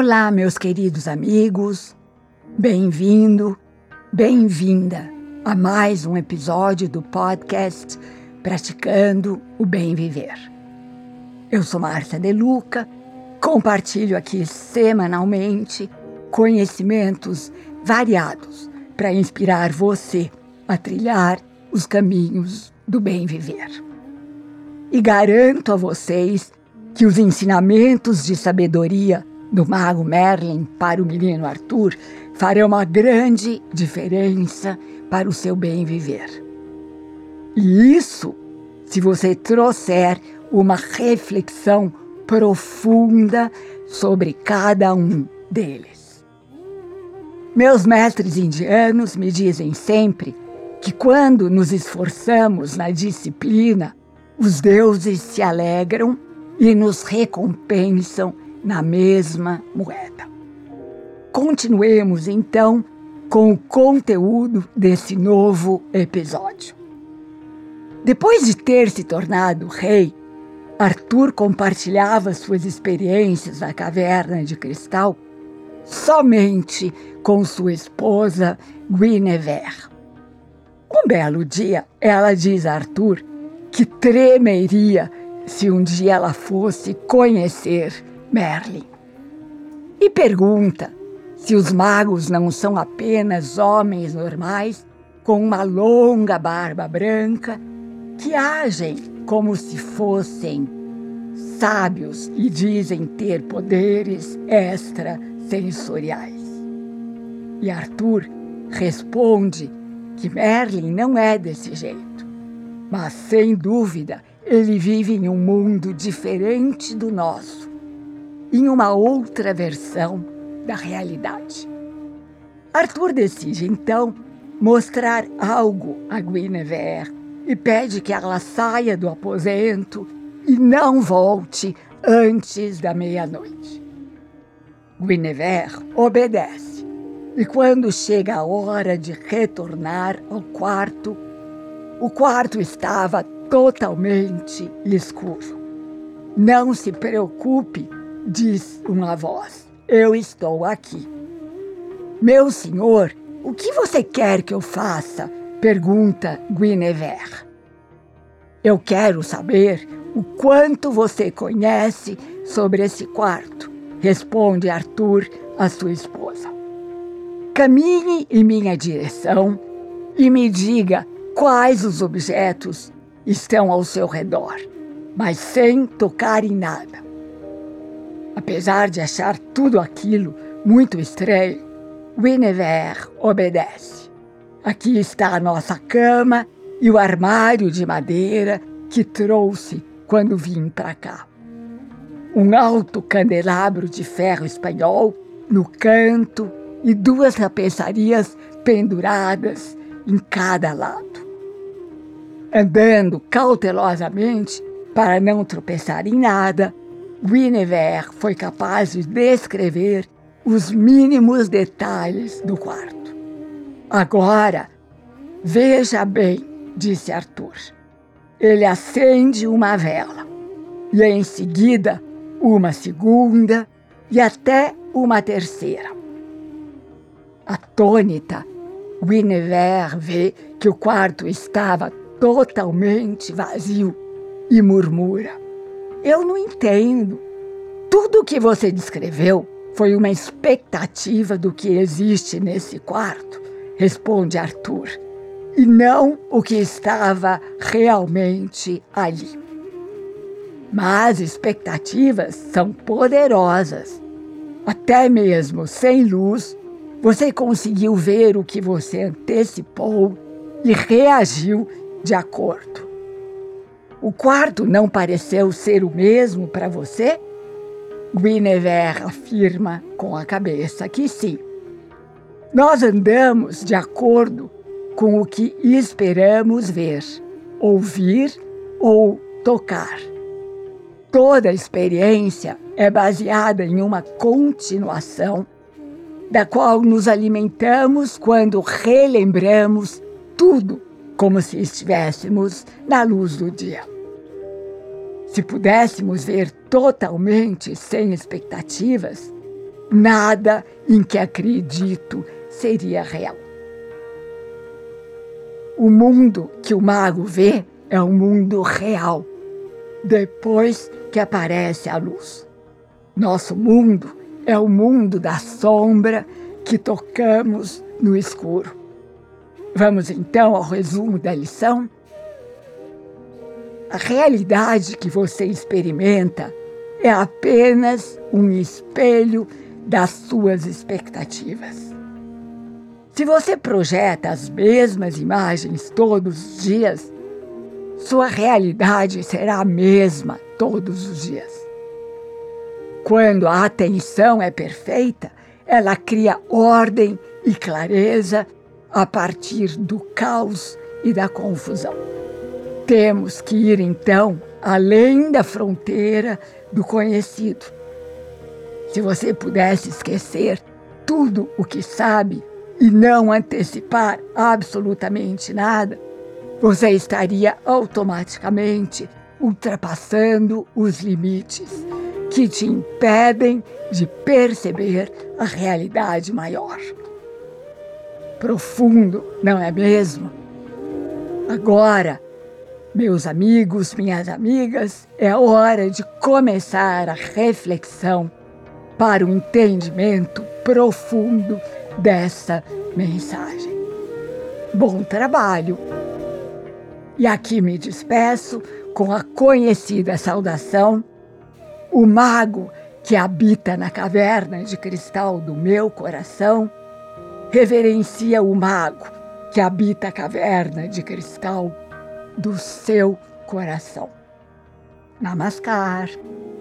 Olá, meus queridos amigos, bem-vindo, bem-vinda a mais um episódio do podcast Praticando o Bem Viver. Eu sou Márcia De Luca, compartilho aqui semanalmente conhecimentos variados para inspirar você a trilhar os caminhos do bem viver. E garanto a vocês que os ensinamentos de sabedoria do mago Merlin para o menino Arthur farão uma grande diferença para o seu bem viver. E isso se você trouxer uma reflexão profunda sobre cada um deles. Meus mestres indianos me dizem sempre que quando nos esforçamos na disciplina, os deuses se alegram e nos recompensam na mesma moeda. Continuemos, então, com o conteúdo desse novo episódio. Depois de ter se tornado rei, Arthur compartilhava suas experiências na caverna de cristal somente com sua esposa Guinevere. Um belo dia, ela diz a Arthur que tremeria se um dia ela fosse conhecer Merlin. E pergunta se os magos não são apenas homens normais com uma longa barba branca que agem como se fossem sábios e dizem ter poderes extrasensoriais. E Arthur responde que Merlin não é desse jeito, mas sem dúvida ele vive em um mundo diferente do nosso, em uma outra versão da realidade. Arthur decide, então, mostrar algo a Guinevere e pede que ela saia do aposento e não volte antes da meia-noite. Guinevere obedece e quando chega a hora de retornar ao quarto, o quarto estava totalmente escuro. Não se preocupe, diz uma voz. Eu estou aqui. Meu senhor, o que você quer que eu faça? Pergunta Guinevere. Eu quero saber o quanto você conhece sobre esse quarto, responde Arthur à sua esposa. Caminhe em minha direção e me diga quais os objetos estão ao seu redor, mas sem tocar em nada. Apesar de achar tudo aquilo muito estranho, Guinevere obedece. Aqui está a nossa cama e o armário de madeira que trouxe quando vim para cá. Um alto candelabro de ferro espanhol no canto e 2 tapeçarias penduradas em cada lado. Andando cautelosamente para não tropeçar em nada, Guinevere foi capaz de descrever os mínimos detalhes do quarto. Agora, veja bem, disse Arthur. Ele acende uma vela e em seguida uma segunda e até uma terceira. Atônita, Guinevere vê que o quarto estava totalmente vazio e murmura. Eu não entendo. Tudo o que você descreveu foi uma expectativa do que existe nesse quarto, responde Arthur, e não o que estava realmente ali. Mas expectativas são poderosas. Até mesmo sem luz, você conseguiu ver o que você antecipou e reagiu de acordo. O quarto não pareceu ser o mesmo para você? Guinevere afirma com a cabeça que sim. Nós andamos de acordo com o que esperamos ver, ouvir ou tocar. Toda experiência é baseada em uma continuação da qual nos alimentamos quando relembramos tudo como se estivéssemos na luz do dia. Se pudéssemos ver totalmente sem expectativas, Nada em que acredito seria real. O mundo que o mago vê é um mundo real, depois que aparece a luz. Nosso mundo é o mundo da sombra que tocamos no escuro. Vamos então ao resumo da lição? A realidade que você experimenta é apenas um espelho das suas expectativas. Se você projeta as mesmas imagens todos os dias, sua realidade será a mesma todos os dias. Quando a atenção é perfeita, ela cria ordem e clareza a partir do caos e da confusão. Temos que ir, então, além da fronteira do conhecido. Se você pudesse esquecer tudo o que sabe e não antecipar absolutamente nada, você estaria automaticamente ultrapassando os limites que te impedem de perceber a realidade maior. Profundo, não é mesmo? Agora, meus amigos, minhas amigas, é hora de começar a reflexão para o entendimento profundo dessa mensagem. Bom trabalho! E aqui me despeço com a conhecida saudação: o mago que habita na caverna de cristal do meu coração reverencia o mago que habita a caverna de cristal do seu coração. Namaskar.